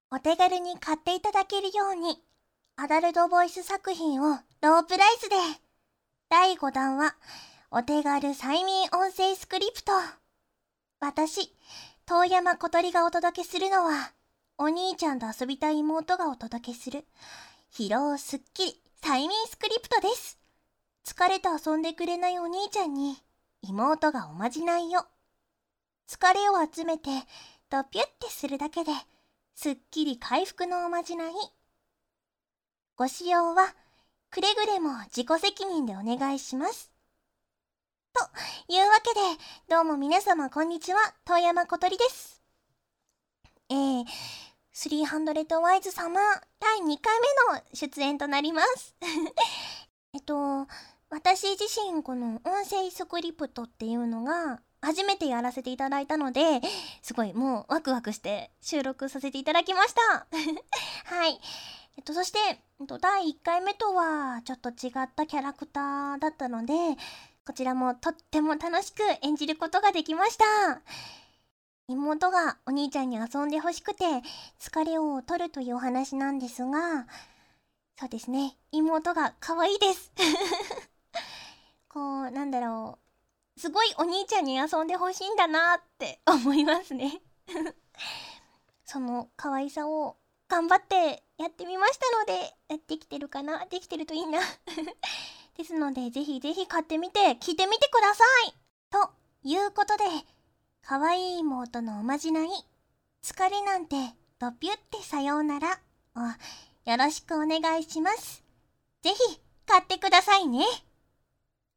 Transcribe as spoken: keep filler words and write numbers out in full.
お手軽に買っていただけるように、アダルトボイス作品をロープライスで。だいごだんは、お手軽催眠音声スクリプト。私、遠山小鳥がお届けするのは、お兄ちゃんと遊びたい妹がお届けする、疲労すっきり催眠スクリプトです。疲れて遊んでくれないお兄ちゃんに、妹がおまじないを。疲れを集めて、ドピュってするだけで、すっきり回復のおまじない。ご使用は、くれぐれも自己責任でお願いします。というわけで、どうも皆様こんにちは、遠山小鳥です。えー、スリーハンドレッドワイズ様、だいにかいめの出演となります。えっと、私自身この音声スクリプトっていうのが、初めてやらせていただいたので、すごいもうワクワクして収録させていただきました。はい。えっと、そして、えっと、だいいっかいめとはちょっと違ったキャラクターだったので、こちらもとっても楽しく演じることができました。妹がお兄ちゃんに遊んでほしくて疲れを取るというお話なんですが、そうですね、妹が可愛いです。こう、なんだろう。すごいお兄ちゃんに遊んでほしいんだなって思いますね。その可愛さを頑張ってやってみましたので、できてるかな？できてるといいな。ですので、ぜひぜひ買ってみて聞いてみてください。ということで、可愛い妹のおまじない、疲れなんてドピュってさようならをよろしくお願いします。ぜひ買ってくださいね。